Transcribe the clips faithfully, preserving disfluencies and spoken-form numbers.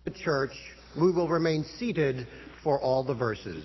The church, we will remain seated for all the verses.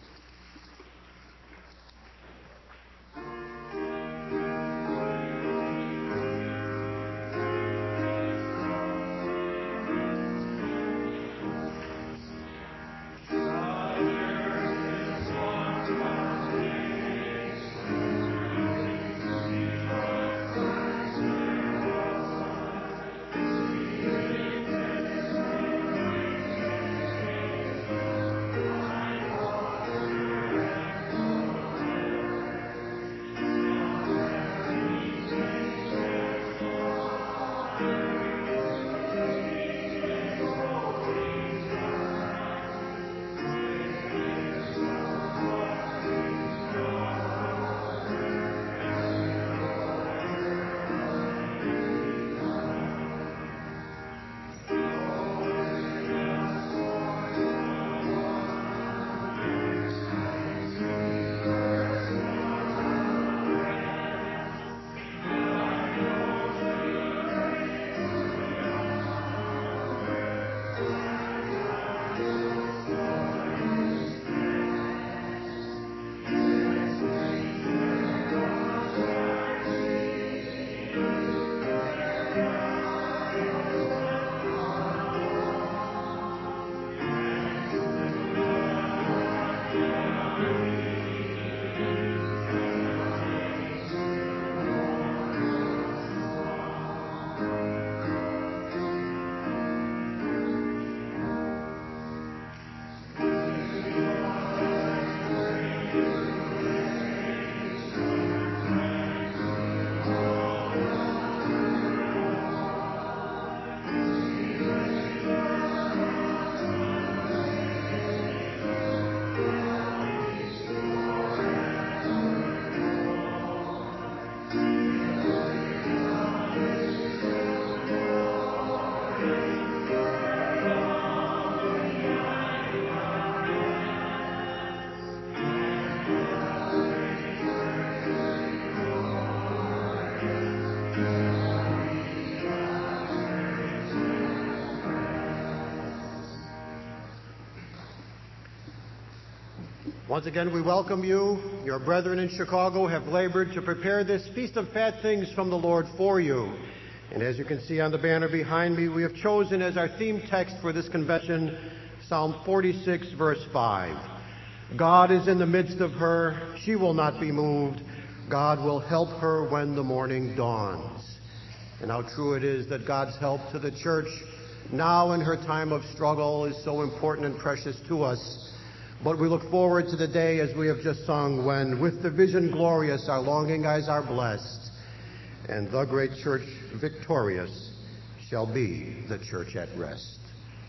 Once again, we welcome you. Your brethren in Chicago have labored to prepare this Feast of Fat Things from the Lord for you. And as you can see on the banner behind me, we have chosen as our theme text for this convention, Psalm forty-six, verse five. God is in the midst of her. She will not be moved. God will help her when the morning dawns. And how true it is that God's help to the church now in her time of struggle is so important and precious to us. But we look forward to the day, as we have just sung, when with the vision glorious our longing eyes are blessed, and the great church victorious shall be the church at rest.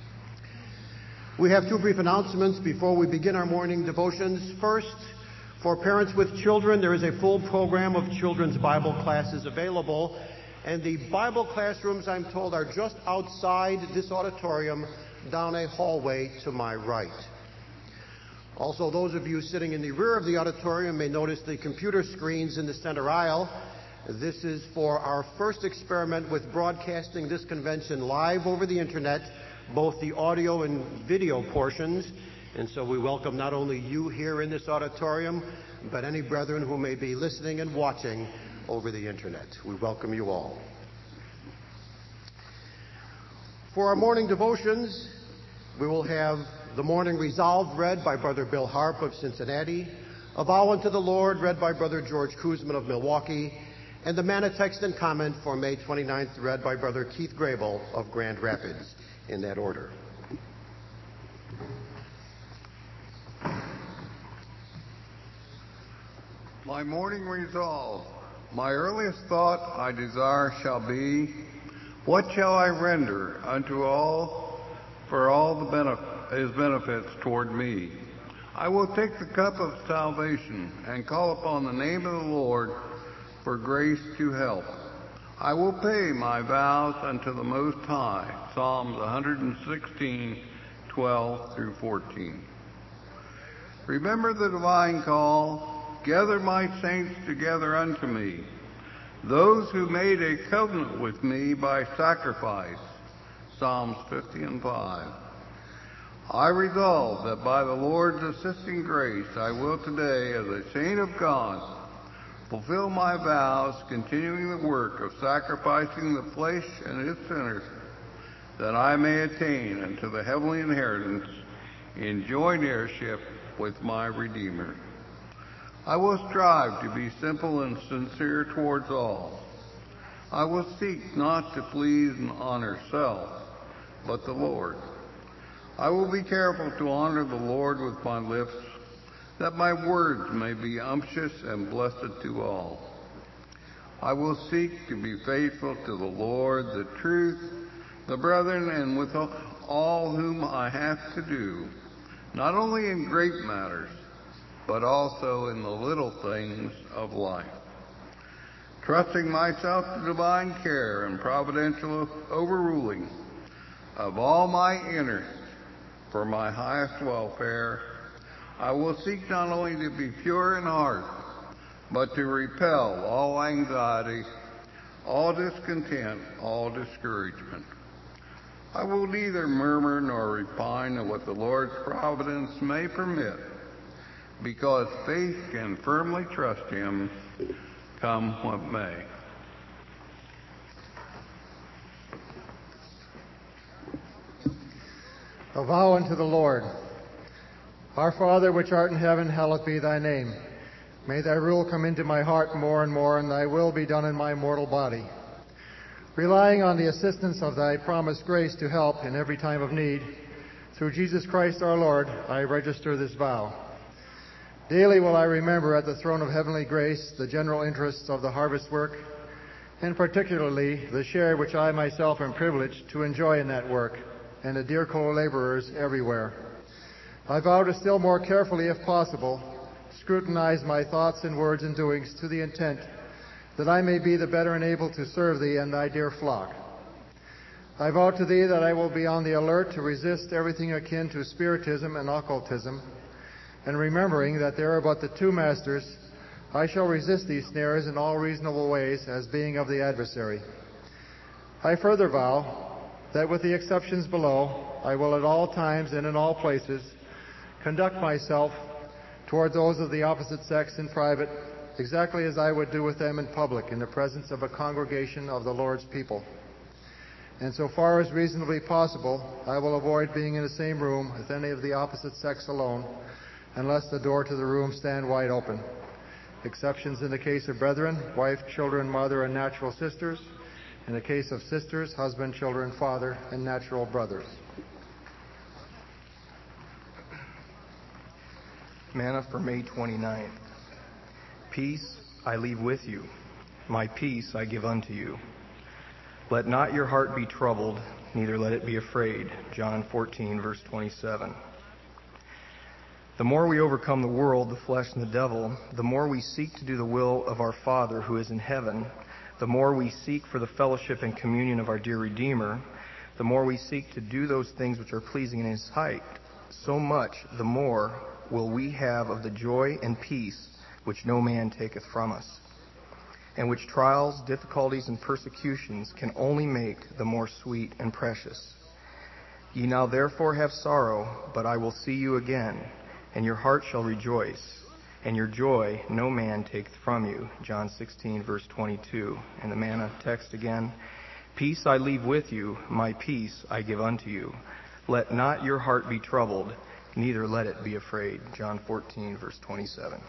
We have two brief announcements before we begin our morning devotions. First, for parents with children, there is a full program of children's Bible classes available, and the Bible classrooms, I'm told, are just outside this auditorium down a hallway to my right. Also, those of you sitting in the rear of the auditorium may notice the computer screens in the center aisle. This is for our first experiment with broadcasting this convention live over the internet, both the audio and video portions. And so we welcome not only you here in this auditorium, but any brethren who may be listening and watching over the internet. We welcome you all. For our morning devotions, we will have the Morning Resolve read by Brother Bill Harp of Cincinnati, A Vow unto the Lord read by Brother George Kuzman of Milwaukee, and the Manna Text and Comment for May twenty-ninth read by Brother Keith Grable of Grand Rapids, in that order. My morning resolve. My earliest thought I desire shall be, what shall I render unto all for all the benefits his benefits toward me? I will take the cup of salvation and call upon the name of the Lord for grace to help. I will pay my vows unto the Most High. Psalms one sixteen, twelve through fourteen. Remember the divine call, gather my saints together unto me, those who made a covenant with me by sacrifice. Psalms fifty and five. I resolve that by the Lord's assisting grace I will today, as a saint of God, fulfill my vows, continuing the work of sacrificing the flesh and its sinners, that I may attain unto the heavenly inheritance in joint heirship with my Redeemer. I will strive to be simple and sincere towards all. I will seek not to please and honor self, but the Lord. I will be careful to honor the Lord with my lips, that my words may be unctuous and blessed to all. I will seek to be faithful to the Lord, the truth, the brethren, and with all whom I have to do, not only in great matters, but also in the little things of life. Trusting myself to divine care and providential overruling of all my interests for my highest welfare, I will seek not only to be pure in heart, but to repel all anxiety, all discontent, all discouragement. I will neither murmur nor repine at what the Lord's providence may permit, because faith can firmly trust Him, come what may. A vow unto the Lord. Our Father, which art in heaven, hallowed be thy name. May thy rule come into my heart more and more, and thy will be done in my mortal body. Relying on the assistance of thy promised grace to help in every time of need, through Jesus Christ our Lord, I register this vow. Daily will I remember at the throne of heavenly grace the general interests of the harvest work, and particularly the share which I myself am privileged to enjoy in that work, and the dear co-laborers everywhere. I vow to still more carefully, if possible, scrutinize my thoughts and words and doings to the intent that I may be the better enabled to serve thee and thy dear flock. I vow to thee that I will be on the alert to resist everything akin to spiritism and occultism, and remembering that there are but the two masters, I shall resist these snares in all reasonable ways as being of the adversary. I further vow that with the exceptions below, I will at all times and in all places conduct myself toward those of the opposite sex in private exactly as I would do with them in public in the presence of a congregation of the Lord's people. And so far as reasonably possible, I will avoid being in the same room with any of the opposite sex alone, unless the door to the room stand wide open. Exceptions in the case of brethren, wife, children, mother, and natural sisters. In the case of sisters, husband, children, father, and natural brothers. Manna for May twenty-ninth. Peace I leave with you. My peace I give unto you. Let not your heart be troubled, neither let it be afraid. John fourteen, verse twenty-seven. The more we overcome the world, the flesh, and the devil, the more we seek to do the will of our Father who is in heaven, the more we seek for the fellowship and communion of our dear Redeemer, the more we seek to do those things which are pleasing in His sight, so much the more will we have of the joy and peace which no man taketh from us, and which trials, difficulties, and persecutions can only make the more sweet and precious. Ye now therefore have sorrow, but I will see you again, and your heart shall rejoice, and your joy no man taketh from you. John sixteen, verse twenty-two. And the manna text again. Peace I leave with you, my peace I give unto you. Let not your heart be troubled, neither let it be afraid. John fourteen, verse twenty-seven.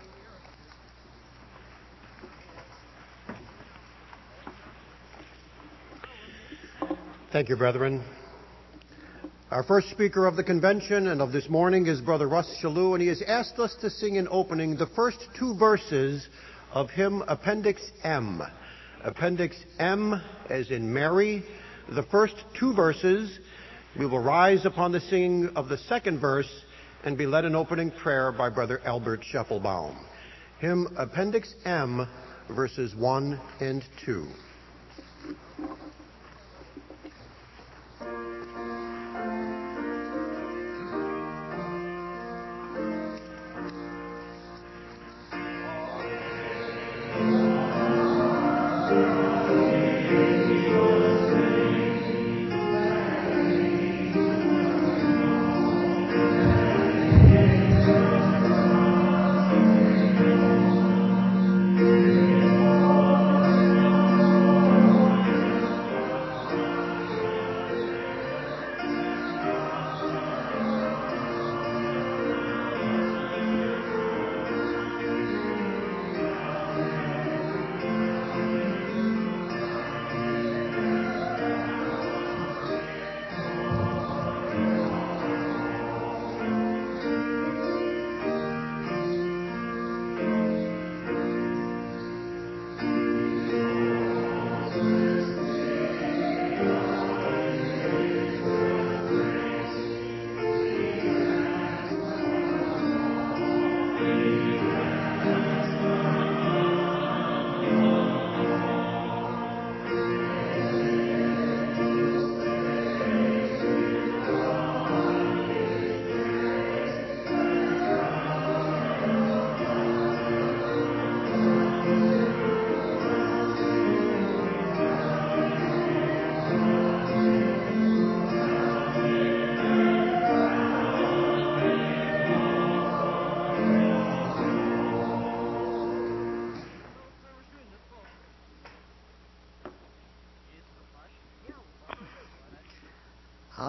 Thank you, brethren. Our first speaker of the convention and of this morning is Brother Russ Shalou, and he has asked us to sing in opening the first two verses of hymn Appendix M. Appendix M, as in Mary, the first two verses. We will rise upon the singing of the second verse and be led in opening prayer by Brother Albert Scheffelbaum. Hymn Appendix M, verses one and two. Thank you.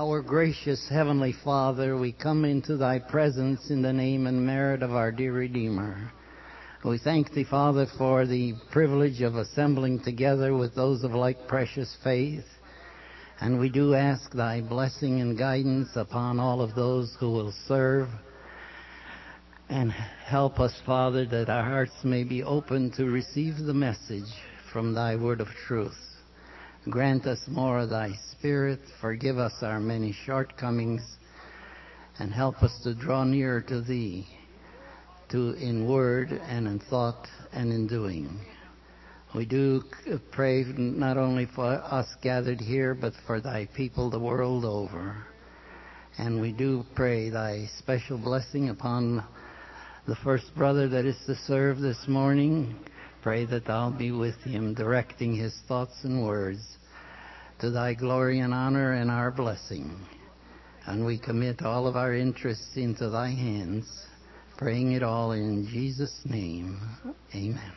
Our gracious Heavenly Father, we come into Thy presence in the name and merit of our dear Redeemer. We thank Thee, Father, for the privilege of assembling together with those of like precious faith. And we do ask Thy blessing and guidance upon all of those who will serve. And help us, Father, that our hearts may be open to receive the message from Thy word of truth. Grant us more of Thy Spirit, forgive us our many shortcomings, and help us to draw nearer to Thee, to in word and in thought and in doing. We do pray not only for us gathered here, but for Thy people the world over. And we do pray Thy special blessing upon the first brother that is to serve this morning. Pray that Thou be with him, directing his thoughts and words to Thy glory and honor and our blessing. And we commit all of our interests into Thy hands, praying it all in Jesus' name. Amen.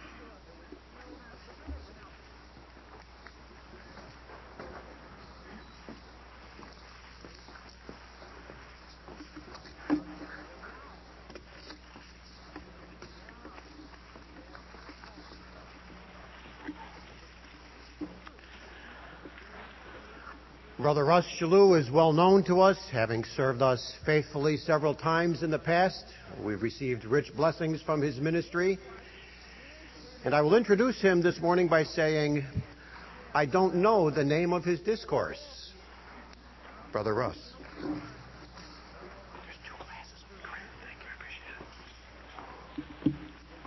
Brother Russ Shalou is well known to us, having served us faithfully several times in the past. We've received rich blessings from his ministry. And I will introduce him this morning by saying, I don't know the name of his discourse. Brother Russ. There's two glasses of credit. Thank you. I appreciate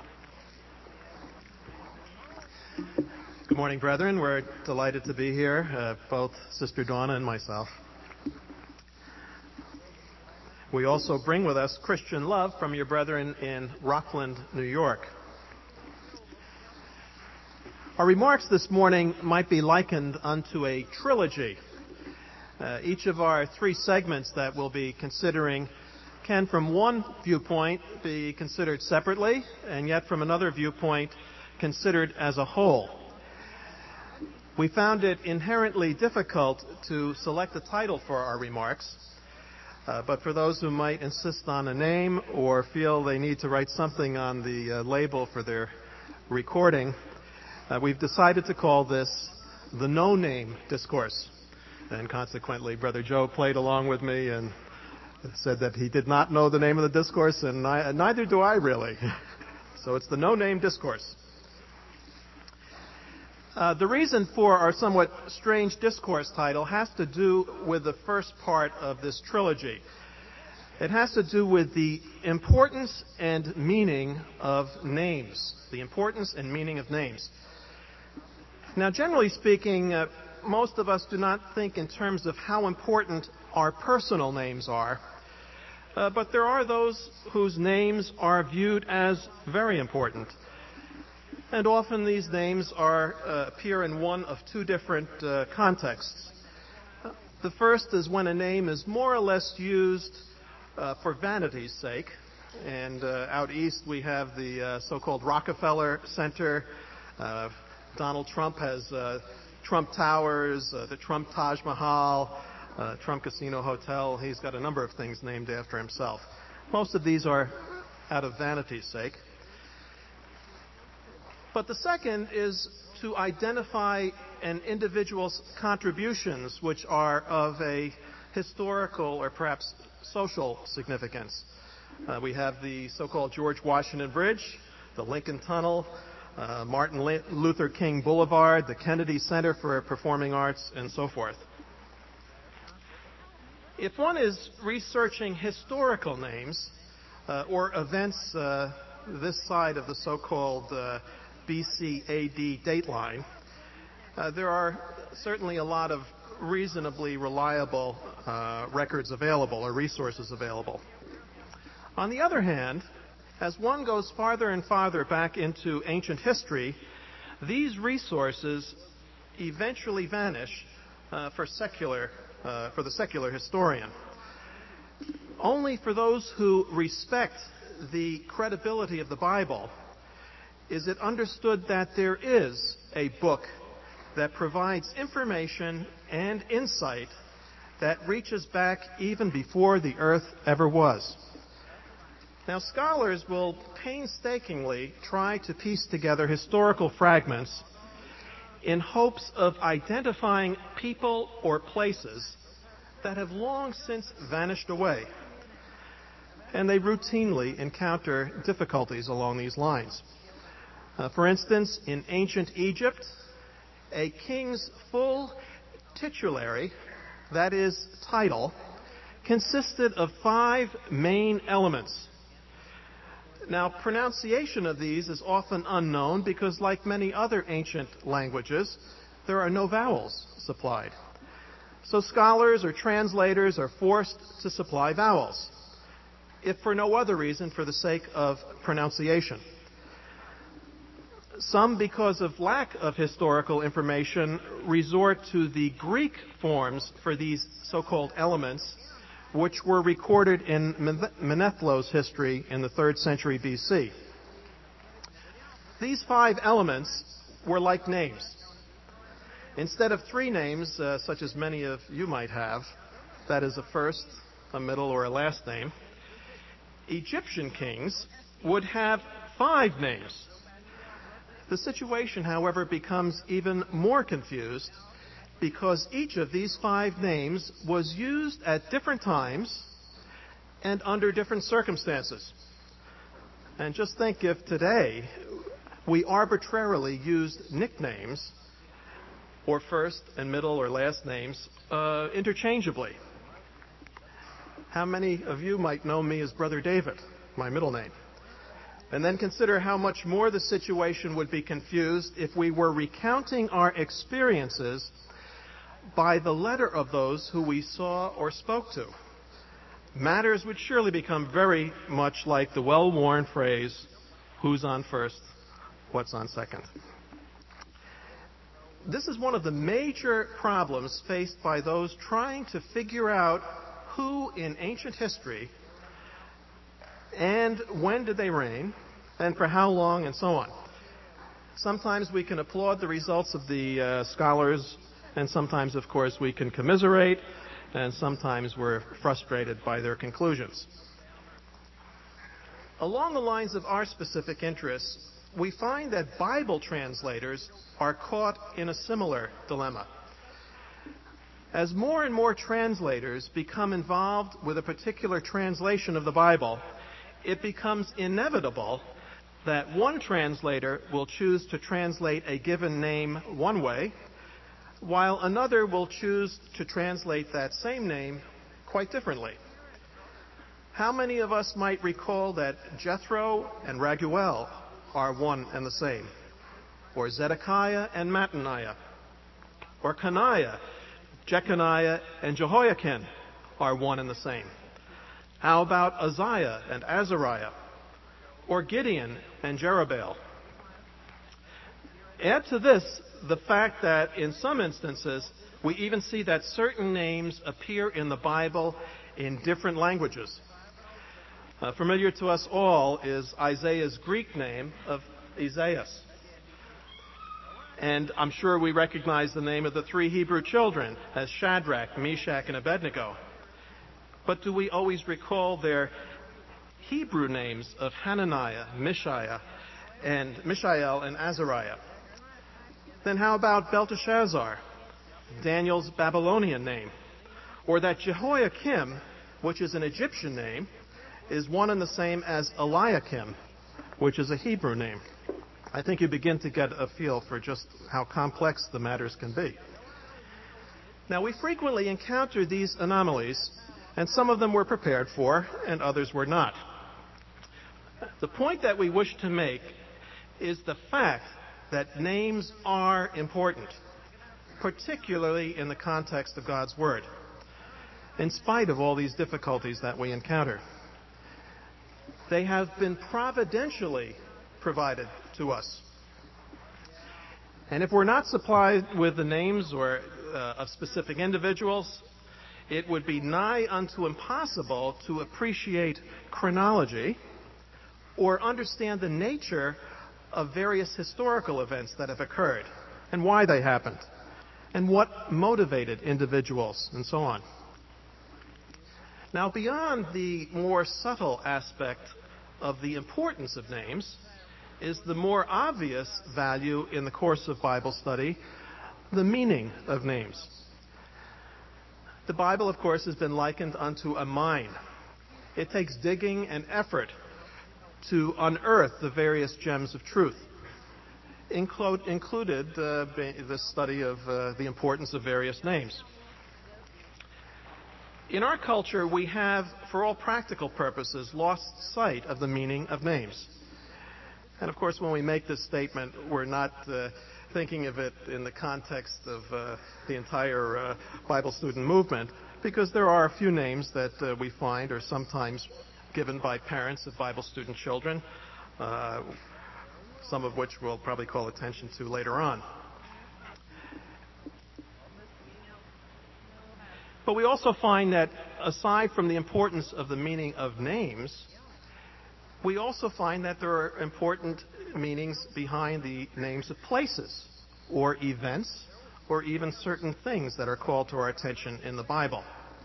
it. Good morning, brethren. We're delighted to be here, uh, both Sister Donna and myself. We also bring with us Christian love from your brethren in Rockland, New York. Our remarks this morning might be likened unto a trilogy. Uh, each of our three segments that we'll be considering can, from one viewpoint, be considered separately, and yet from another viewpoint, considered as a whole. We found it inherently difficult to select a title for our remarks, uh, but for those who might insist on a name or feel they need to write something on the uh, label for their recording, uh, we've decided to call this the No Name Discourse. And consequently, Brother Joe played along with me and said that he did not know the name of the discourse, and I, neither do I really. So it's the No Name Discourse. Uh, the reason for our somewhat strange discourse title has to do with the first part of this trilogy. It has to do with the importance and meaning of names. The importance and meaning of names. Now, generally speaking, uh, most of us do not think in terms of how important our personal names are, uh, but there are those whose names are viewed as very important. And often these names are, uh, appear in one of two different uh, contexts. Uh, the first is when a name is more or less used uh, for vanity's sake. And uh, out east we have the uh, so-called Rockefeller Center. Uh, Donald Trump has uh, Trump Towers, uh, the Trump Taj Mahal, uh, Trump Casino Hotel. He's got a number of things named after himself. Most of these are out of vanity's sake. But the second is to identify an individual's contributions which are of a historical or perhaps social significance. Uh, we have the so-called George Washington Bridge, the Lincoln Tunnel, uh, Martin Luther King Boulevard, the Kennedy Center for Performing Arts, and so forth. If one is researching historical names uh, or events uh, this side of the so-called uh, B C A D dateline, uh, there are certainly a lot of reasonably reliable uh, records available or resources available. On the other hand, as one goes farther and farther back into ancient history, these resources eventually vanish uh, for secular, uh, for the secular historian. Only for those who respect the credibility of the Bible is it understood that there is a book that provides information and insight that reaches back even before the earth ever was. Now, scholars will painstakingly try to piece together historical fragments in hopes of identifying people or places that have long since vanished away. And they routinely encounter difficulties along these lines. Uh, for instance, in ancient Egypt, a king's full titulary, that is, title, consisted of five main elements. Now, pronunciation of these is often unknown because, like many other ancient languages, there are no vowels supplied. So scholars or translators are forced to supply vowels, if for no other reason, for the sake of pronunciation. Some, because of lack of historical information, resort to the Greek forms for these so-called elements, which were recorded in Manetho's history in the third century B C. These five elements were like names. Instead of three names, uh, such as many of you might have, that is a first, a middle, or a last name, Egyptian kings would have five names. The situation, however, becomes even more confused because each of these five names was used at different times and under different circumstances. And just think if today we arbitrarily used nicknames or first and middle or last names uh, interchangeably. How many of you might know me as Brother David, my middle name? And then consider how much more the situation would be confused if we were recounting our experiences by the letter of those who we saw or spoke to. Matters would surely become very much like the well-worn phrase, who's on first, what's on second. This is one of the major problems faced by those trying to figure out who in ancient history and when did they reign, and for how long, and so on. Sometimes we can applaud the results of the uh, scholars, and sometimes, of course, we can commiserate, and sometimes we're frustrated by their conclusions. Along the lines of our specific interests, we find that Bible translators are caught in a similar dilemma. As more and more translators become involved with a particular translation of the Bible, it becomes inevitable that one translator will choose to translate a given name one way, while another will choose to translate that same name quite differently. How many of us might recall that Jethro and Raguel are one and the same, or Zedekiah and Mattaniah, or Coniah, Jeconiah, and Jehoiakim are one and the same? How about Uzziah and Azariah, or Gideon and Jerubbaal? Add to this the fact that in some instances we even see that certain names appear in the Bible in different languages. Uh, familiar to us all is Isaiah's Greek name of Isaias. And I'm sure we recognize the name of the three Hebrew children as Shadrach, Meshach, and Abednego. But do we always recall their Hebrew names of Hananiah, Mishael, and Mishael and Azariah? Then how about Belteshazzar, Daniel's Babylonian name? Or that Jehoiakim, which is an Egyptian name, is one and the same as Eliakim, which is a Hebrew name. I think you begin to get a feel for just how complex the matters can be. Now, we frequently encounter these anomalies, and some of them we're prepared for, and others were not. The point that we wish to make is the fact that names are important, particularly in the context of God's Word, in spite of all these difficulties that we encounter. They have been providentially provided to us. And if we're not supplied with the names or uh, of specific individuals, it would be nigh unto impossible to appreciate chronology or understand the nature of various historical events that have occurred and why they happened and what motivated individuals and so on. Now, beyond the more subtle aspect of the importance of names is the more obvious value in the course of Bible study, the meaning of names. The Bible, of course, has been likened unto a mine. It takes digging and effort to unearth the various gems of truth, Inclu- included uh, the study of uh, the importance of various names. In our culture, we have, for all practical purposes, lost sight of the meaning of names. And of course, when we make this statement, we're not uh, thinking of it in the context of uh, the entire uh, Bible student movement, because there are a few names that uh, we find are sometimes given by parents of Bible student children, uh, some of which we'll probably call attention to later on. But we also find that aside from the importance of the meaning of names, we also find that there are important meanings behind the names of places or events or even certain things that are called to our attention in the Bible.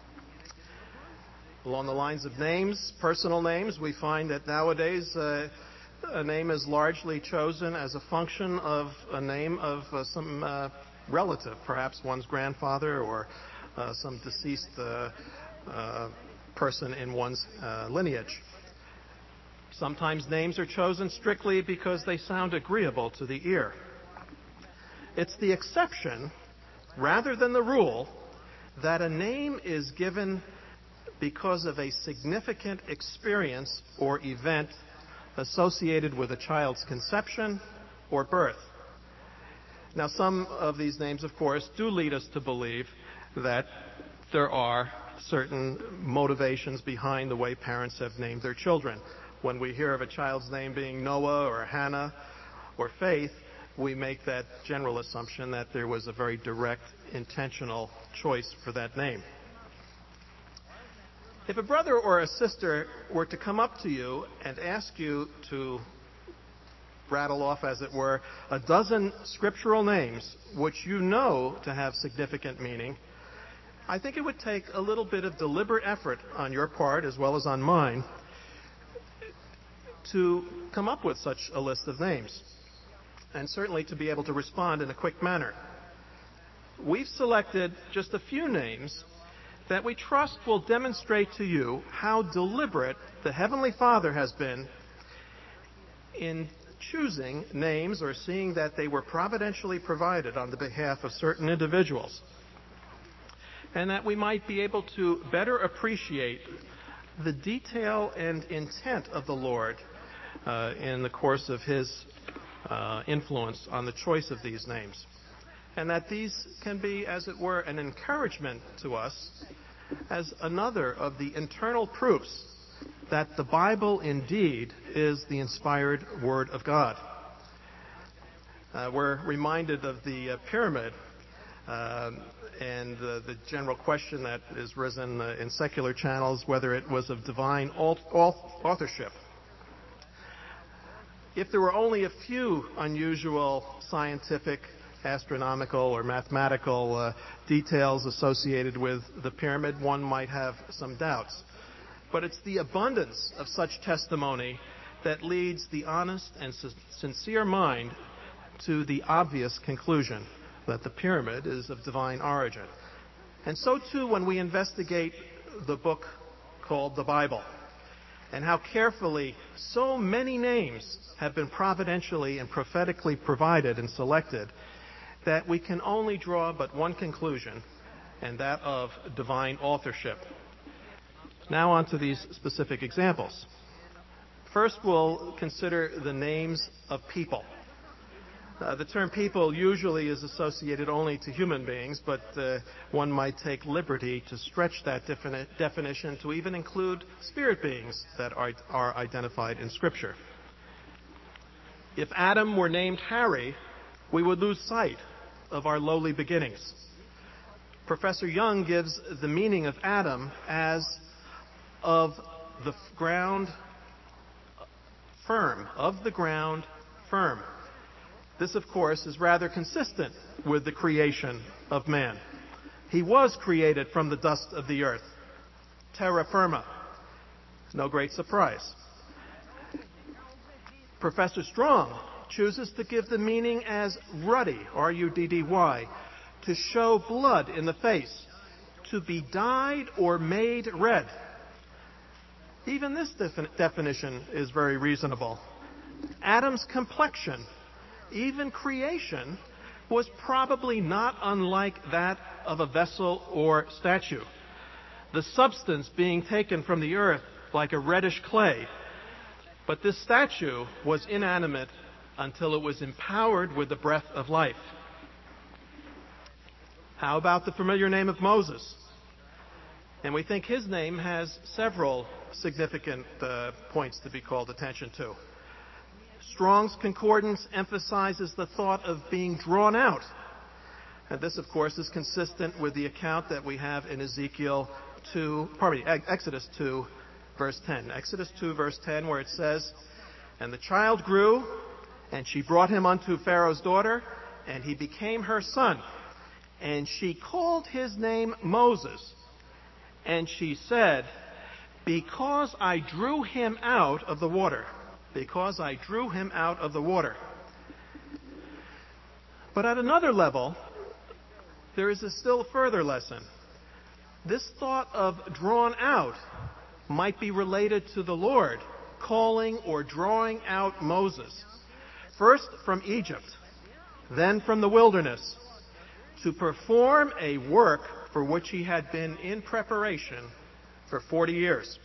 Along the lines of names, personal names, we find that nowadays uh, a name is largely chosen as a function of a name of uh, some uh, relative, perhaps one's grandfather or uh, some deceased uh, uh, person in one's uh, lineage. Sometimes names are chosen strictly because they sound agreeable to the ear. It's the exception, rather than the rule, that a name is given because of a significant experience or event associated with a child's conception or birth. Now, some of these names, of course, do lead us to believe that there are certain motivations behind the way parents have named their children. When we hear of a child's name being Noah or Hannah or Faith, we make that general assumption that there was a very direct, intentional choice for that name. If a brother or a sister were to come up to you and ask you to rattle off, as it were, a dozen scriptural names which you know to have significant meaning, I think it would take a little bit of deliberate effort on your part, as well as on mine, to come up with such a list of names, and certainly to be able to respond in a quick manner. We've selected just a few names that we trust will demonstrate to you how deliberate the Heavenly Father has been in choosing names or seeing that they were providentially provided on the behalf of certain individuals, and that we might be able to better appreciate the detail and intent of the Lord uh, in the course of His uh, influence on the choice of these names. And that these can be, as it were, an encouragement to us as another of the internal proofs that the Bible indeed is the inspired Word of God. Uh, we're reminded of the uh, pyramid uh, and uh, the general question that is risen uh, in secular channels, whether it was of divine authorship. If there were only a few unusual scientific, astronomical, or mathematical uh, details associated with the pyramid, one might have some doubts. But it's the abundance of such testimony that leads the honest and sincere mind to the obvious conclusion that the pyramid is of divine origin. And so too when we investigate the book called the Bible, and how carefully so many names have been providentially and prophetically provided and selected, that we can only draw but one conclusion, and that of divine authorship. Now on to these specific examples. First, we'll consider the names of people. Uh, the term people usually is associated only to human beings, but uh, one might take liberty to stretch that defini- definition to even include spirit beings that are, are identified in Scripture. If Adam were named Harry, we would lose sight of our lowly beginnings. Professor Young gives the meaning of Adam as of the ground firm, of the ground firm. This, of course, is rather consistent with the creation of man. He was created from the dust of the earth. terra firma. No great surprise. Professor Strong chooses to give the meaning as ruddy, R U D D Y, to show blood in the face, to be dyed or made red. Even this defi- definition is very reasonable. Adam's complexion, even creation, was probably not unlike that of a vessel or statue. The substance being taken from the earth like a reddish clay. But this statue was inanimate until it was empowered with the breath of life. How about the familiar name of Moses? And we think his name has several significant uh, points to be called attention to. Strong's Concordance emphasizes the thought of being drawn out. And this, of course, is consistent with the account that we have in Ezekiel two, pardon me, Exodus two, verse ten. Exodus two, verse ten, where it says, "And the child grew, and she brought him unto Pharaoh's daughter, and he became her son. And she called his name Moses. And she said, because I drew him out of the water." Because I drew him out of the water. But at another level, there is a still further lesson. This thought of drawn out might be related to the Lord calling or drawing out Moses, first from Egypt, then from the wilderness, to perform a work for which he had been in preparation for forty years.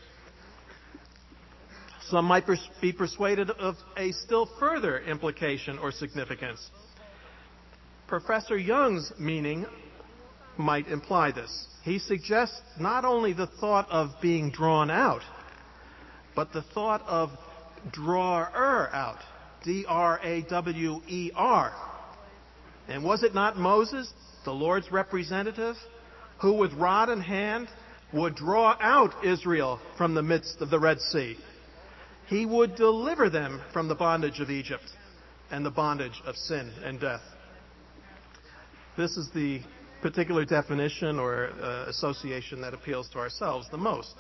Some might pers- be persuaded of a still further implication or significance. Professor Young's meaning might imply this. He suggests not only the thought of being drawn out, but the thought of drawer out, D R A W E R. And was it not Moses, the Lord's representative, who with rod in hand would draw out Israel from the midst of the Red Sea? He would deliver them from the bondage of Egypt and the bondage of sin and death. This is the particular definition or uh, association that appeals to ourselves the most,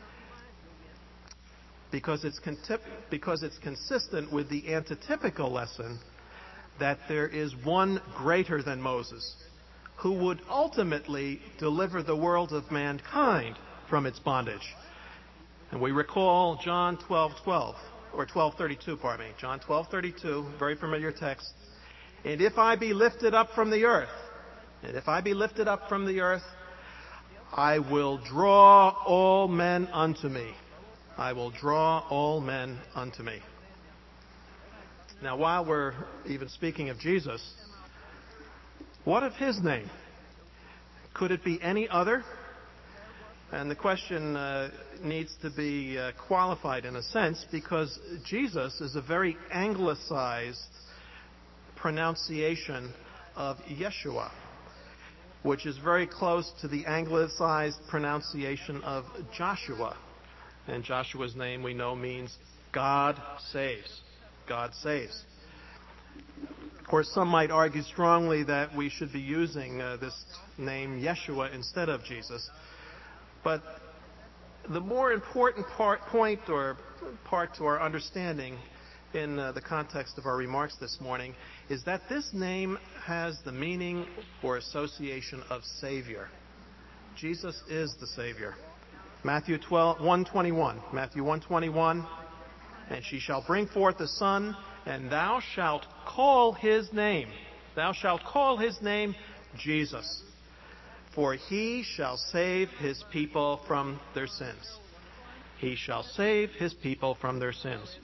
because it's, contip- because it's consistent with the antitypical lesson that there is one greater than Moses who would ultimately deliver the world of mankind from its bondage. And we recall John twelve twelve, or twelve thirty-two, pardon me. John twelve thirty-two, very familiar text. "And if I be lifted up from the earth, and if I be lifted up from the earth, I will draw all men unto me." I will draw all men unto me. Now, while we're even speaking of Jesus, what of his name? Could it be any other? And the question uh, needs to be uh, qualified in a sense, because Jesus is a very anglicized pronunciation of Yeshua, which is very close to the anglicized pronunciation of Joshua. And Joshua's name, we know, means God saves. God saves. Of course, some might argue strongly that we should be using uh, this name Yeshua instead of Jesus. But the more important part, point or part to our understanding in uh, the context of our remarks this morning is that this name has the meaning or association of Savior. Jesus is the Savior. Matthew one twenty-one. Matthew one twenty-one. "And she shall bring forth a son, and thou shalt call his name. Thou shalt call his name Jesus. For he shall save his people from their sins." He shall save his people from their sins.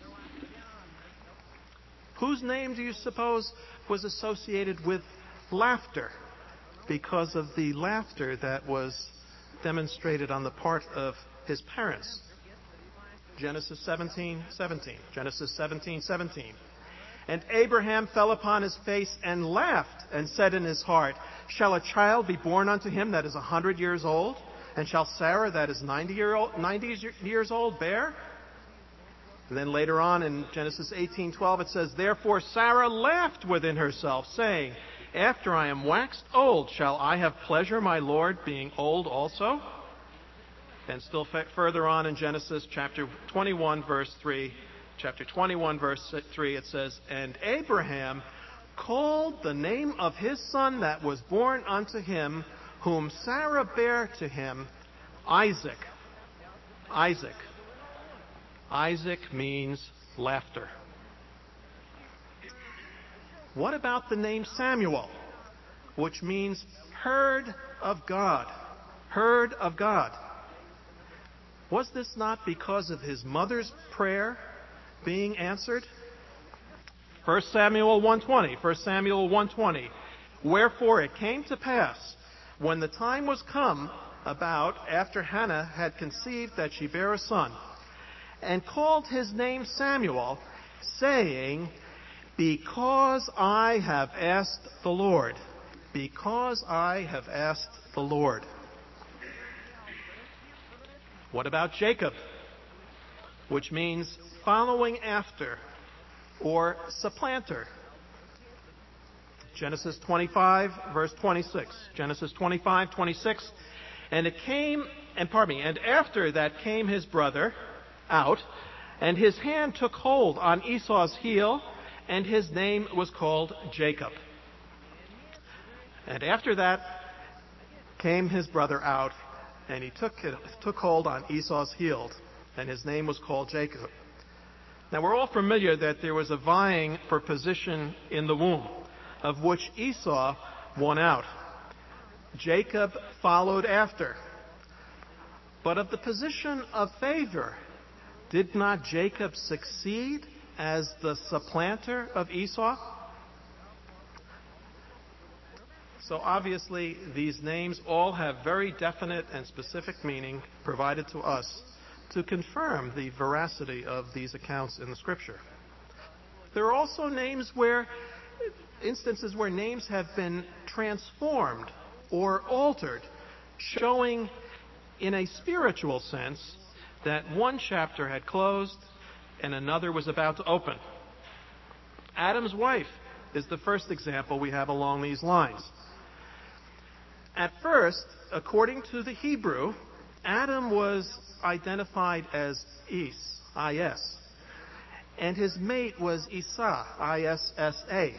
Whose name do you suppose was associated with laughter because of the laughter that was demonstrated on the part of his parents? Genesis seventeen seventeen. Genesis seventeen seventeen. "And Abraham fell upon his face and laughed, and said in his heart, Shall a child be born unto him that is a hundred years old? And shall Sarah that is ninety, year old, ninety years old bear?" And then later on in Genesis eighteen twelve it says, "Therefore Sarah laughed within herself, saying, After I am waxed old, shall I have pleasure, my Lord, being old also?" And still f- further on in Genesis chapter twenty-one, verse three, chapter twenty-one, verse three, it says, "And Abraham called the name of his son that was born unto him, whom Sarah bare to him, Isaac." Isaac. Isaac means laughter. What about the name Samuel, which means heard of God? Heard of God. Was this not because of his mother's prayer being answered? First Samuel one twenty. First Samuel one twenty. "Wherefore it came to pass, when the time was come about after Hannah had conceived, that she bare a son, and called his name Samuel, saying, Because I have asked the Lord." Because I have asked the Lord. What about Jacob, which means following after or supplanter? Genesis twenty-five, verse twenty-six. Genesis twenty-five, twenty-six. "And it came, and pardon me, and after that came his brother out, and his hand took hold on Esau's heel, and his name was called Jacob." And after that came his brother out, and he took, took hold on Esau's heel, and his name was called Jacob. Now we're all familiar that there was a vying for position in the womb, of which Esau won out. Jacob followed after. But of the position of favor, did not Jacob succeed as the supplanter of Esau? So obviously, these names all have very definite and specific meaning provided to us to confirm the veracity of these accounts in the Scripture. There are also names where, instances where names have been transformed or altered, showing in a spiritual sense that one chapter had closed and another was about to open. Adam's wife is the first example we have along these lines. At first, according to the Hebrew, Adam was identified as Is, I S, and his mate was Issa, I S S A.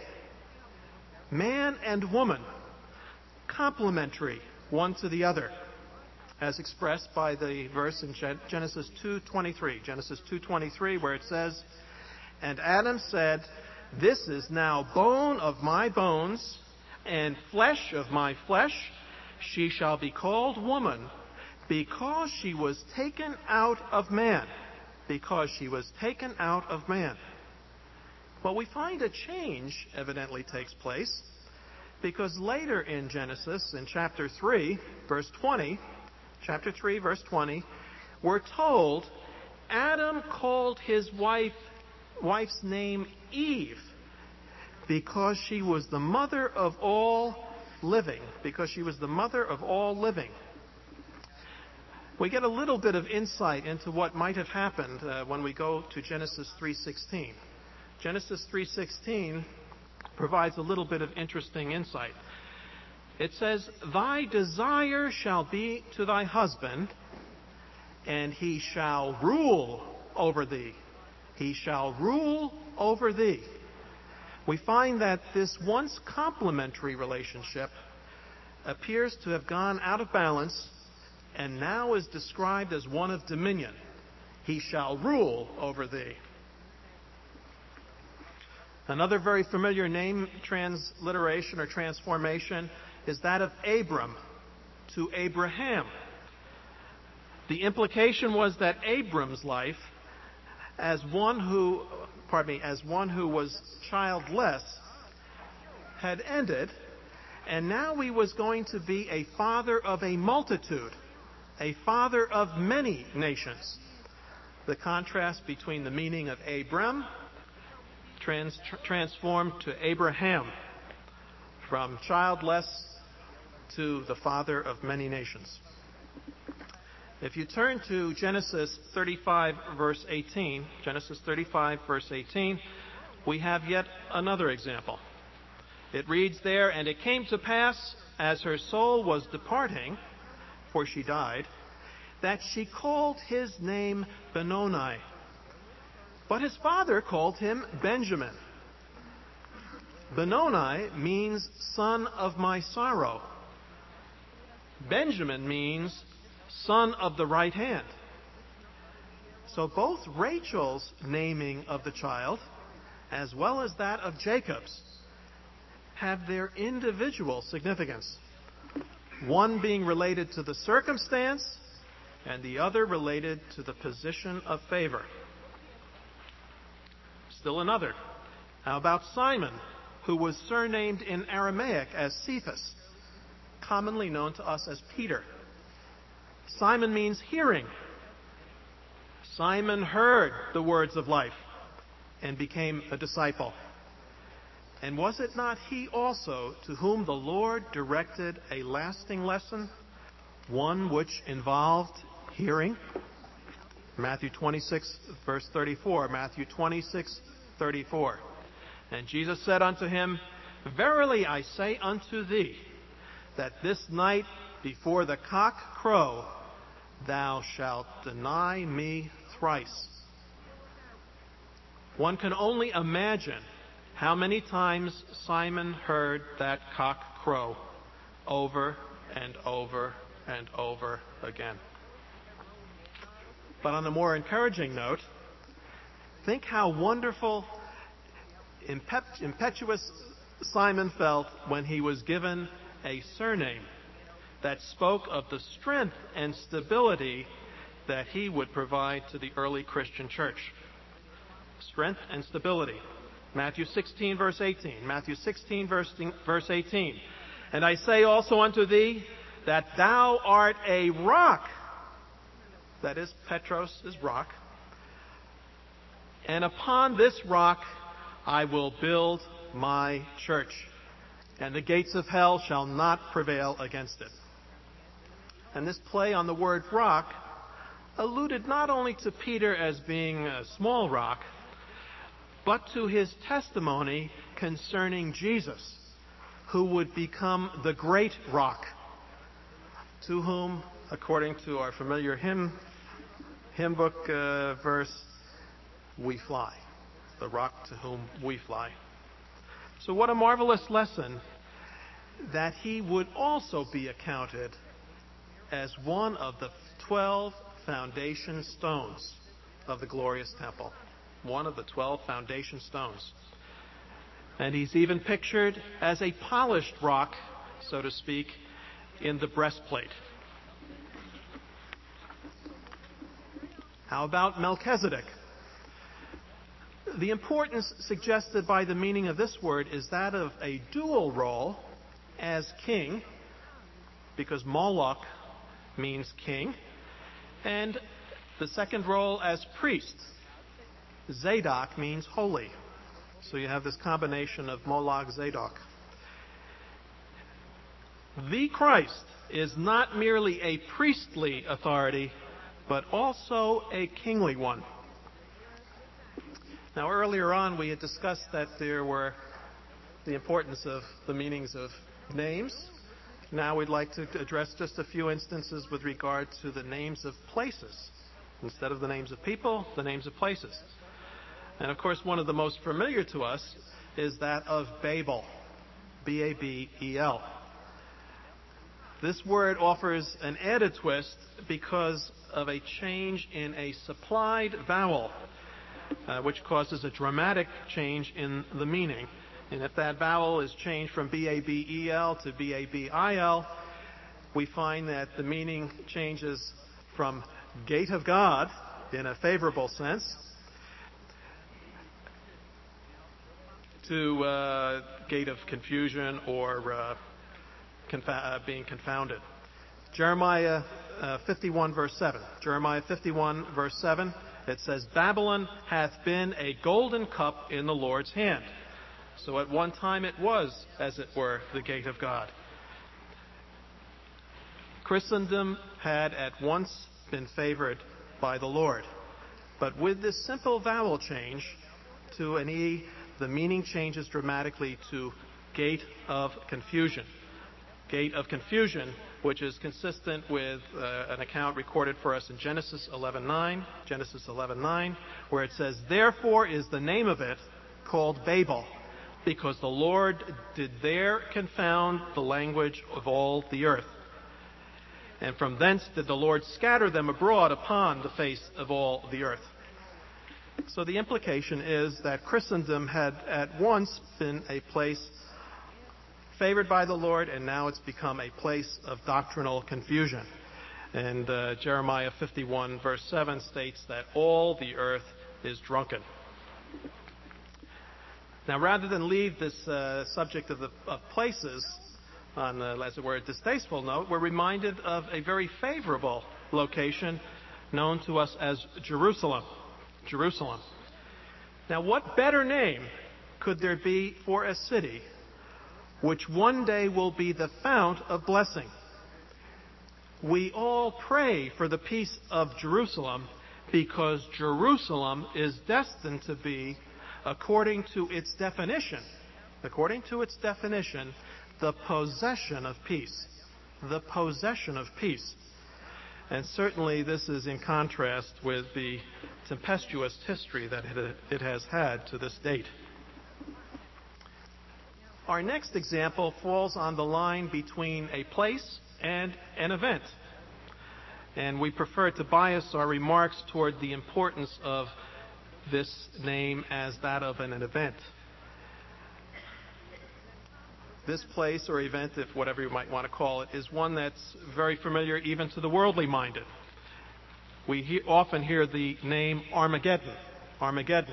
Man and woman, complementary one to the other, as expressed by the verse in Genesis two twenty-three. Genesis two twenty-three, where it says, "And Adam said, This is now bone of my bones and flesh of my flesh. She shall be called woman, because she was taken out of man." Because she was taken out of man. Well, we find a change evidently takes place, because later in Genesis, in chapter three, verse twenty, chapter three, verse twenty, we're told Adam called his wife, wife's name Eve, because she was the mother of all living, because she was the mother of all living. We get a little bit of insight into what might have happened uh, when we go to Genesis three sixteen. Genesis three sixteen provides a little bit of interesting insight. It says, "Thy desire shall be to thy husband, and he shall rule over thee." He shall rule over thee. We find that this once complementary relationship appears to have gone out of balance and now is described as one of dominion. He shall rule over thee. Another very familiar name transliteration or transformation is that of Abram to Abraham. The implication was that Abram's life, as one who, pardon me, as one who was childless, had ended, and now he was going to be a father of a multitude, a father of many nations. The contrast between the meaning of Abram trans, transformed to Abraham, from childless to the father of many nations. If you turn to Genesis thirty-five, verse eighteen, Genesis thirty-five, verse eighteen, we have yet another example. It reads there, "And it came to pass, as her soul was departing, for she died, that she called his name Benoni. But his father called him Benjamin. Benoni means son of my sorrow. Benjamin means son of the right hand. So both Rachel's naming of the child, as well as that of Jacob's, have their individual significance. One being related to the circumstance, and the other related to the position of favor. Still another. How about Simon, who was surnamed in Aramaic as Cephas, commonly known to us as Peter? Simon means hearing. Simon heard the words of life and became a disciple. And was it not he also to whom the Lord directed a lasting lesson, one which involved hearing? Matthew twenty-six, verse thirty-four. Matthew twenty-six, thirty-four. And Jesus said unto him, Verily I say unto thee, that this night before the cock crow, thou shalt deny me thrice. One can only imagine how many times Simon heard that cock crow over and over and over again. But on a more encouraging note, think how wonderful, impet- impetuous Simon felt when he was given a surname that spoke of the strength and stability that he would provide to the early Christian church. Strength and stability. Matthew sixteen, verse eighteen. Matthew sixteen, verse, verse eighteen. And I say also unto thee, that thou art a rock. That is, Petros is rock. And upon this rock I will build my church, and the gates of hell shall not prevail against it. And this play on the word rock alluded not only to Peter as being a small rock, but to his testimony concerning Jesus, who would become the great rock, to whom, according to our familiar hymn, hymn book uh, verse, we fly. The rock to whom we fly. So what a marvelous lesson that he would also be accounted as one of the twelve foundation stones of the glorious temple. One of the twelve foundation stones. And he's even pictured as a polished rock, so to speak, in the breastplate. How about Melchizedek? The importance suggested by the meaning of this word is that of a dual role as king, because Moloch means king, and the second role as priest. Zadok means holy. So you have this combination of Moloch, Zadok. The Christ is not merely a priestly authority, but also a kingly one. Now, earlier on, we had discussed that there were the importance of the meanings of names. Now we'd like to address just a few instances with regard to the names of places. Instead of the names of people, the names of places. And of course, one of the most familiar to us is that of Babel. B A B E L. This word offers an added twist because of a change in a supplied vowel, uh, which causes a dramatic change in the meaning. And if that vowel is changed from B A B E L to B A B I L, we find that the meaning changes from gate of God, in a favorable sense, to uh, gate of confusion or uh, confa- uh, being confounded. Jeremiah uh, fifty-one, verse seven. Jeremiah fifty-one, verse seven, it says, Babylon hath been a golden cup in the Lord's hand. So at one time it was, as it were, the gate of God. Christendom had at once been favored by the Lord. But with this simple vowel change to an E, the meaning changes dramatically to gate of confusion. gate of confusion, which is consistent with uh, an account recorded for us in Genesis eleven nine, Genesis eleven nine, where it says, "Therefore is the name of it called Babel, because the Lord did there confound the language of all the earth. And from thence did the Lord scatter them abroad upon the face of all the earth." So the implication is that Christendom had at once been a place favored by the Lord, and now it's become a place of doctrinal confusion. And uh, Jeremiah fifty-one verse seven states that all the earth is drunken. Now, rather than leave this uh, subject of, the, of places on, uh, as it were, a distasteful note, we're reminded of a very favorable location known to us as Jerusalem. Jerusalem. Now, what better name could there be for a city which one day will be the fount of blessing? We all pray for the peace of Jerusalem because Jerusalem is destined to be, according to its definition, according to its definition, the possession of peace. The possession of peace. And certainly this is in contrast with the tempestuous history that it has had to this date. Our next example falls on the line between a place and an event. And we prefer to bias our remarks toward the importance of this name as that of an event. This place or event, if whatever you might want to call it, is one that's very familiar even to the worldly minded. We he- often hear the name Armageddon. Armageddon.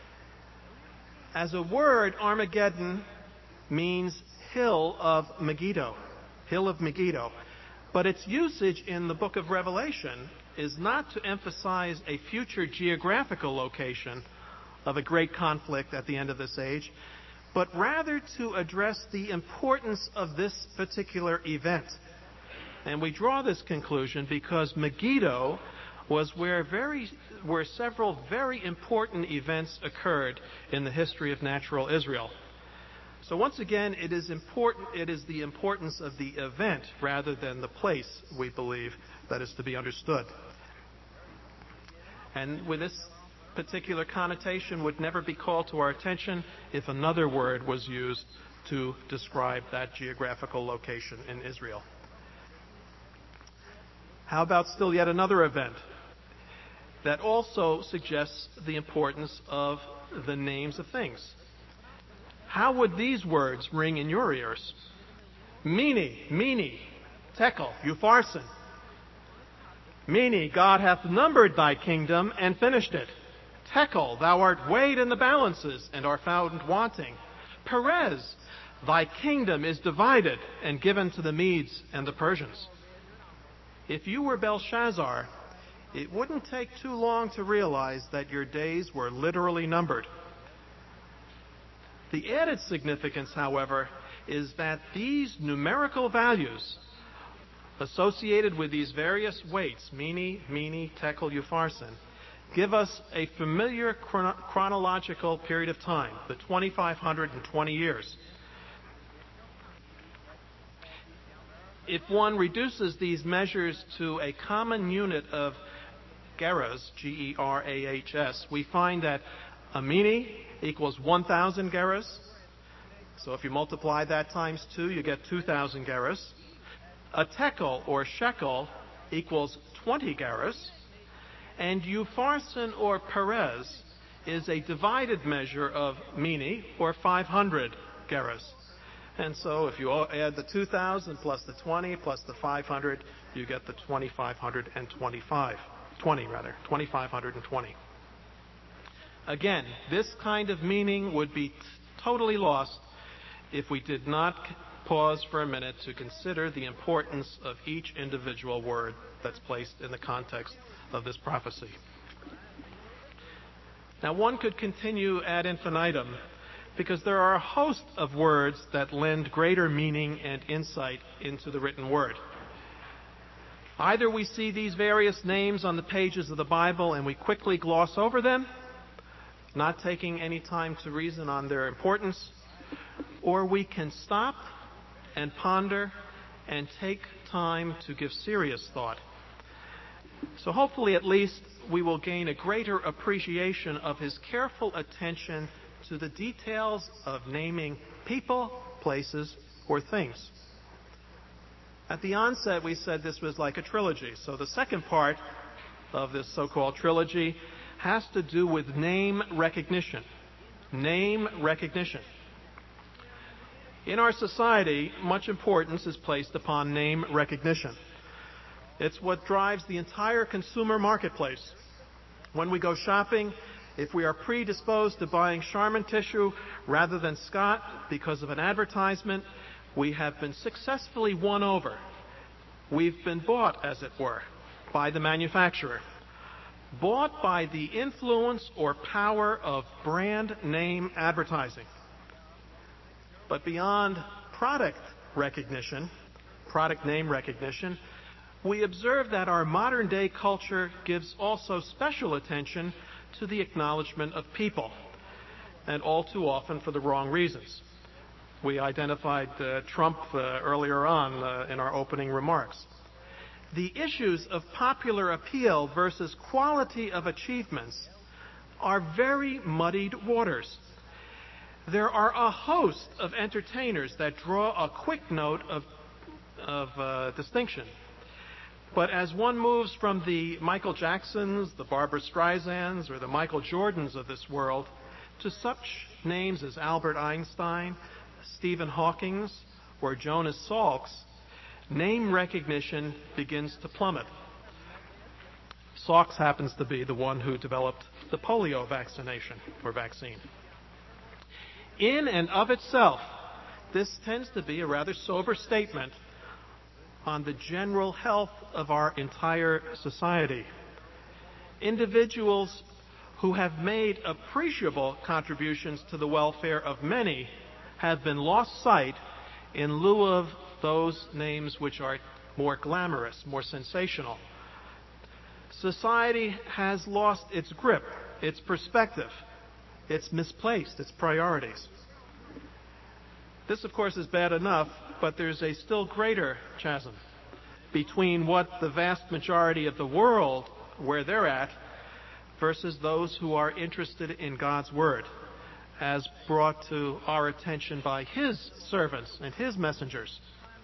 As a word, Armageddon means hill of Megiddo. Hill of Megiddo. But its usage in the book of Revelation is not to emphasize a future geographical location of a great conflict at the end of this age, but rather to address the importance of this particular event. And we draw this conclusion because Megiddo was where very where several very important events occurred in the history of natural Israel. So once again, it is important it is the importance of the event rather than the place, we believe, that is to be understood. And with this particular connotation would never be called to our attention if another word was used to describe that geographical location in Israel. How about still yet another event that also suggests the importance of the names of things? How would these words ring in your ears? Mene, Mene, Tekel, Upharsin. Mene, God hath numbered thy kingdom and finished it. Tekel, thou art weighed in the balances and art found wanting. Perez, thy kingdom is divided and given to the Medes and the Persians. If you were Belshazzar, it wouldn't take too long to realize that your days were literally numbered. The added significance, however, is that these numerical values associated with these various weights, Mene, Mene, Tekel, Upharsin, give us a familiar chron- chronological period of time, the two thousand five hundred twenty years. If one reduces these measures to a common unit of gerahs, G E R A H S, we find that a mene equals one thousand gerahs. So if you multiply that times two, you get two thousand gerahs. A tekel or shekel equals twenty gerahs. And Upharsin or Perez is a divided measure of mene, or five hundred gerahs. And so if you add the two thousand plus the twenty plus the five hundred, you get the two thousand five hundred twenty-five. twenty rather, two thousand five hundred twenty. Again, this kind of meaning would be t- totally lost if we did not pause for a minute to consider the importance of each individual word that's placed in the context of this prophecy. Now, one could continue ad infinitum because there are a host of words that lend greater meaning and insight into the written word. Either we see these various names on the pages of the Bible and we quickly gloss over them, not taking any time to reason on their importance, or we can stop and ponder and take time to give serious thought. So hopefully at least we will gain a greater appreciation of his careful attention to the details of naming people, places, or things. At the onset, we said this was like a trilogy. So the second part of this so-called trilogy has to do with name recognition. Name recognition. In our society, much importance is placed upon name recognition. It's what drives the entire consumer marketplace. When we go shopping, if we are predisposed to buying Charmin tissue rather than Scott because of an advertisement, we have been successfully won over. We've been bought, as it were, by the manufacturer. Bought by the influence or power of brand name advertising. But beyond product recognition, product name recognition, we observe that our modern day culture gives also special attention to the acknowledgement of people, and all too often for the wrong reasons. We identified uh, Trump uh, earlier on uh, in our opening remarks. The issues of popular appeal versus quality of achievements are very muddied waters. There are a host of entertainers that draw a quick note of, of uh, distinction. But as one moves from the Michael Jacksons, the Barbra Streisands, or the Michael Jordans of this world to such names as Albert Einstein, Stephen Hawking, or Jonas Salks, name recognition begins to plummet. Salks happens to be the one who developed the polio vaccination or vaccine. In and of itself, this tends to be a rather sober statement on the general health of our entire society. Individuals who have made appreciable contributions to the welfare of many have been lost sight in lieu of those names which are more glamorous, more sensational. Society has lost its grip, its perspective. It's misplaced its priorities. This, of course, is bad enough, but there's a still greater chasm between what the vast majority of the world, where they're at, versus those who are interested in God's Word, as brought to our attention by His servants and His messengers.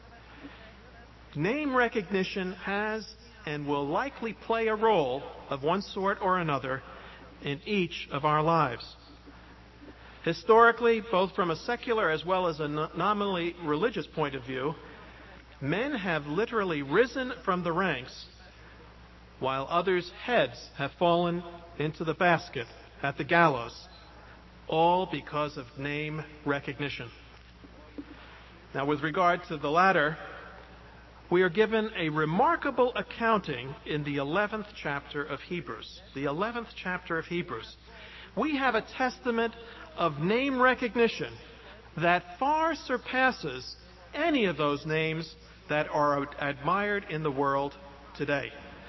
Name recognition has and will likely play a role of one sort or another in each of our lives. Historically, both from a secular as well as a nominally religious point of view, men have literally risen from the ranks while others' heads have fallen into the basket at the gallows, all because of name recognition. Now, with regard to the latter, we are given a remarkable accounting in the eleventh chapter of Hebrews. The eleventh chapter of Hebrews. We have a testament of name recognition that far surpasses any of those names that are admired in the world today.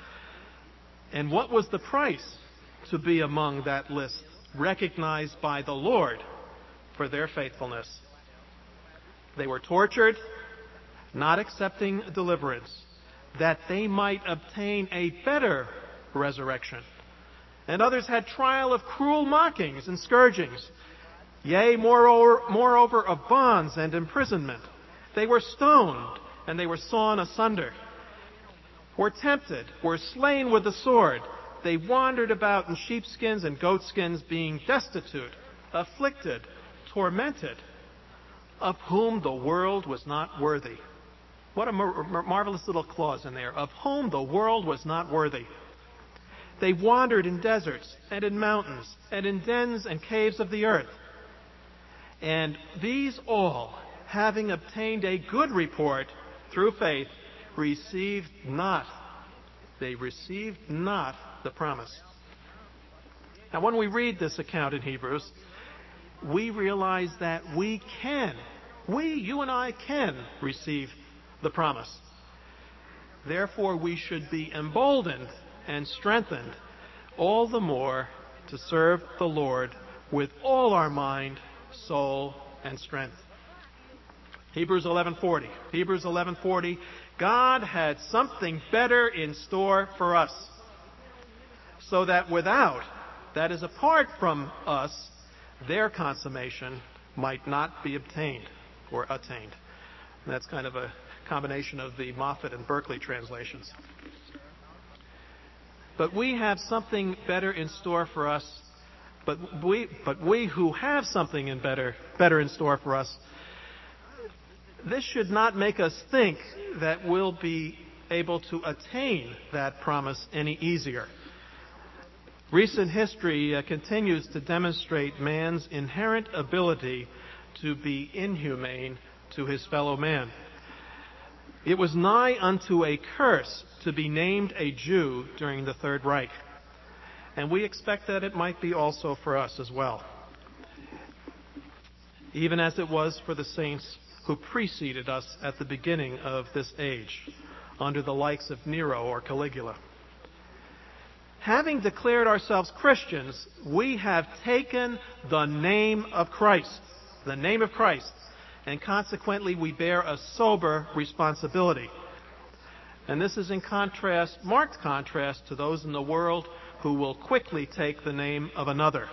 And what was the price to be among that list, recognized by the Lord for their faithfulness? They were tortured, not accepting deliverance, that they might obtain a better resurrection. And others had trial of cruel mockings and scourgings, yea, moreover, moreover of bonds and imprisonment. They were stoned, and they were sawn asunder, were tempted, were slain with the sword. They wandered about in sheepskins and goatskins, being destitute, afflicted, tormented, of whom the world was not worthy. What a mar- marvelous little clause in there. Of whom the world was not worthy. They wandered in deserts and in mountains and in dens and caves of the earth. And these all, having obtained a good report through faith, received not. They received not the promise. Now, when we read this account in Hebrews, we realize that we can, we, you and I can receive the promise. Therefore, we should be emboldened and strengthened all the more to serve the Lord with all our mind, soul, and strength. Hebrews eleven forty. Hebrews eleven forty. God had something better in store for us, so that without, that is apart from us, their consummation might not be obtained or attained. And that's kind of a combination of the Moffat and Berkeley translations. But we have something better in store for us. But we, but we who have something in better, better in store for us, this should not make us think that we'll be able to attain that promise any easier. Recent history uh, continues to demonstrate man's inherent ability to be inhumane to his fellow man. It was nigh unto a curse to be named a Jew during the Third Reich, and we expect that it might be also for us as well, even as it was for the saints who preceded us at the beginning of this age, under the likes of Nero or Caligula. Having declared ourselves Christians, we have taken the name of Christ, the name of Christ, and consequently we bear a sober responsibility. And this is in contrast, marked contrast to those in the world who will quickly take the name of another.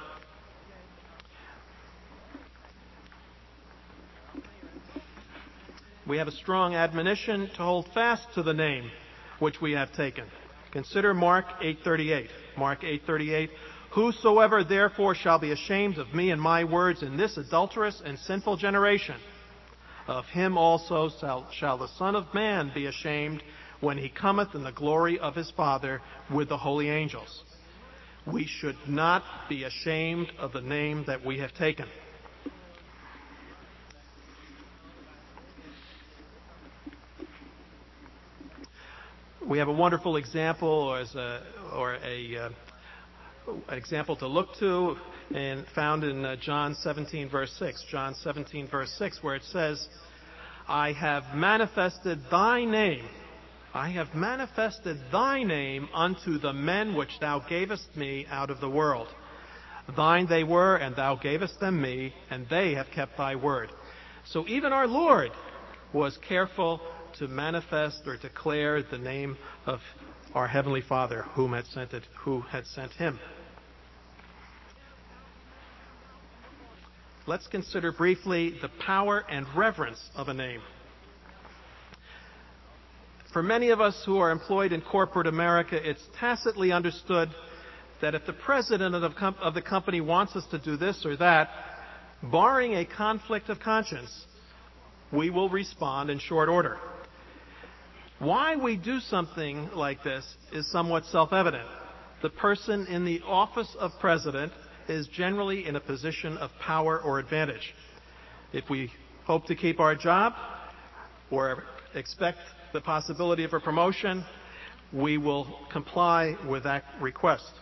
We have a strong admonition to hold fast to the name which we have taken. Consider Mark eight thirty-eight. Mark eight thirty-eight. Whosoever therefore shall be ashamed of me and my words in this adulterous and sinful generation, of him also shall, shall the Son of Man be ashamed when he cometh in the glory of his Father with the holy angels. We should not be ashamed of the name that we have taken. We have a wonderful example, or as a, or a uh, an example to look to, and found in uh, John seventeen verse six. John seventeen verse six, where it says, "I have manifested thy name, I have manifested thy name unto the men which thou gavest me out of the world. Thine they were, and thou gavest them me, and they have kept thy word." So even our Lord was careful to manifest or declare the name of our Heavenly Father, whom had sent it, who had sent him. Let's consider briefly the power and reverence of a name. For many of us who are employed in corporate America, it's tacitly understood that if the president of the, com- of the company wants us to do this or that, barring a conflict of conscience, we will respond in short order. Why we do something like this is somewhat self-evident. The person in the office of president is generally in a position of power or advantage. If we hope to keep our job or expect the possibility of a promotion, we will comply with that request.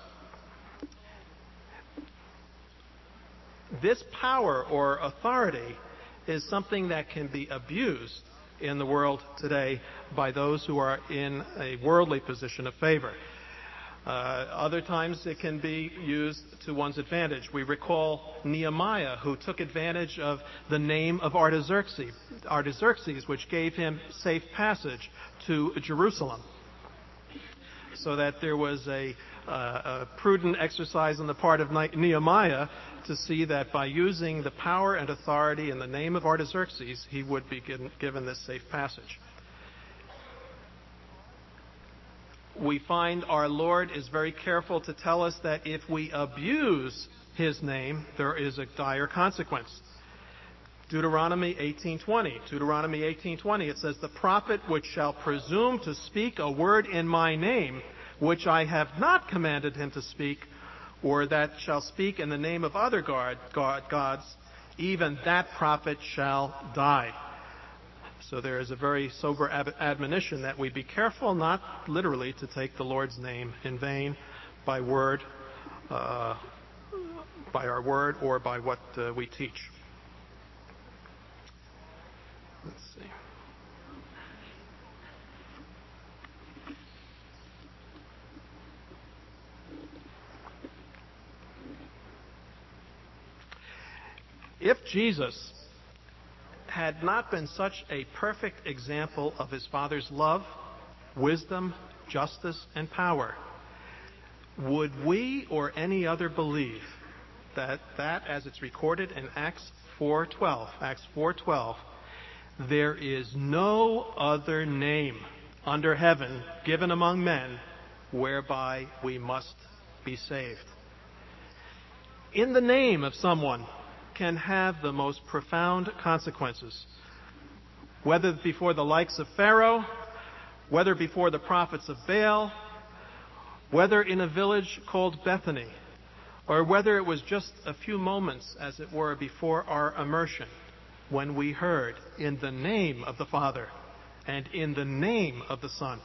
This power or authority is something that can be abused in the world today by those who are in a worldly position of favor. Uh, other times it can be used to one's advantage. We recall Nehemiah, who took advantage of the name of Artaxerxes, Artaxerxes, which gave him safe passage to Jerusalem, so that there was a, uh, a prudent exercise on the part of Nehemiah to see that by using the power and authority in the name of Artaxerxes, he would be given, given this safe passage. We find our Lord is very careful to tell us that if we abuse his name, there is a dire consequence. Deuteronomy eighteen twenty. Deuteronomy eighteen twenty, it says, "The prophet which shall presume to speak a word in my name, which I have not commanded him to speak, or that shall speak in the name of other God, God, gods, even that prophet shall die." So there is a very sober ab- admonition that we be careful not literally to take the Lord's name in vain by word, uh, by our word, or by what uh, we teach. Let's see. If Jesus had not been such a perfect example of his Father's love, wisdom, justice, and power, would we or any other believe that that, as it's recorded in Acts four twelve, Acts four twelve, there is no other name under heaven given among men whereby we must be saved? In the name of someone can have the most profound consequences, whether before the likes of Pharaoh, whether before the prophets of Baal, whether in a village called Bethany, or whether it was just a few moments, as it were, before our immersion, when we heard, in the name of the Father and in the name of the Son.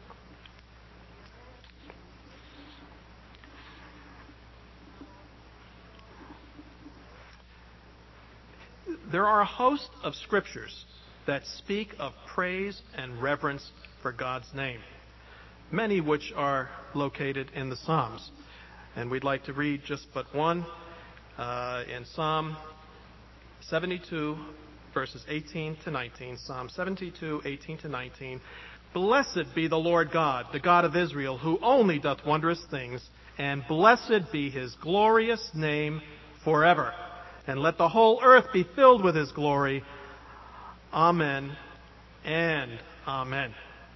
There are a host of scriptures that speak of praise and reverence for God's name, many which are located in the Psalms. And we'd like to read just but one uh, in Psalm seventy-two, verses eighteen to nineteen. Psalm seventy-two, eighteen to nineteen. Blessed be the Lord God, the God of Israel, who only doth wondrous things, and blessed be his glorious name forever. And let the whole earth be filled with his glory. Amen and amen.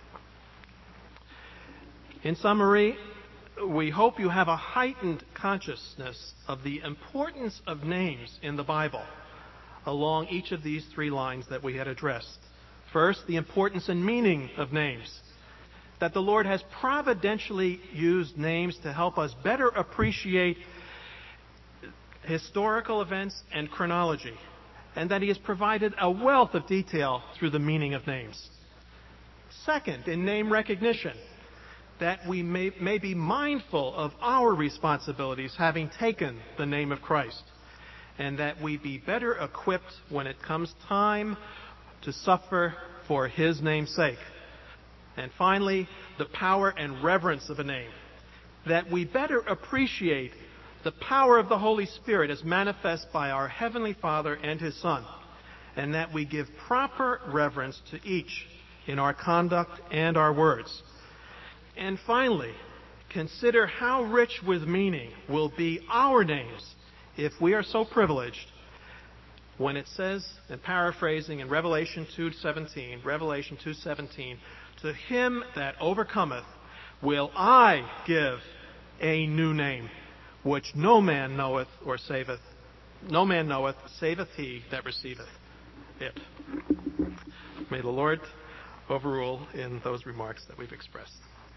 In summary, we hope you have a heightened consciousness of the importance of names in the Bible along each of these three lines that we had addressed. First, the importance and meaning of names. That the Lord has providentially used names to help us better appreciate historical events and chronology, and that he has provided a wealth of detail through the meaning of names. Second, in name recognition, that we may, may be mindful of our responsibilities having taken the name of Christ, and that we be better equipped when it comes time to suffer for his name's sake. And finally, the power and reverence of a name, that we better appreciate the power of the Holy Spirit as manifest by our Heavenly Father and his Son, and that we give proper reverence to each in our conduct and our words. And finally, consider how rich with meaning will be our names if we are so privileged when it says, and paraphrasing in Revelation two seventeen, Revelation two seventeen, to him that overcometh will I give a new name, which no man knoweth or saveth, no man knoweth, saveth he that receiveth it. May the Lord overrule in those remarks that we've expressed.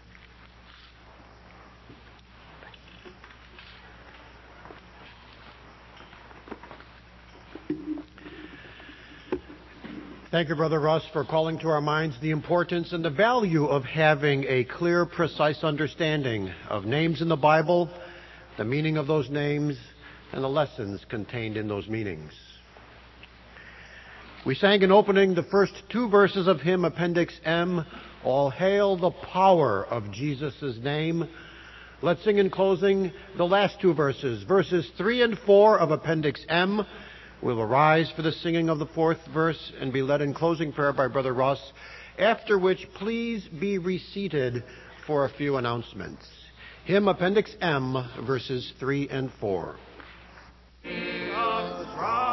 Thank you, Brother Russ, for calling to our minds the importance and the value of having a clear, precise understanding of names in the Bible, the meaning of those names, and the lessons contained in those meanings. We sang in opening the first two verses of hymn Appendix M, All Hail the Power of Jesus' Name. Let's sing in closing the last two verses, verses three and four of Appendix M. We'll arise for the singing of the fourth verse and be led in closing prayer by Brother Ross, after which please be reseated for a few announcements. Hymn Appendix M, verses three and four.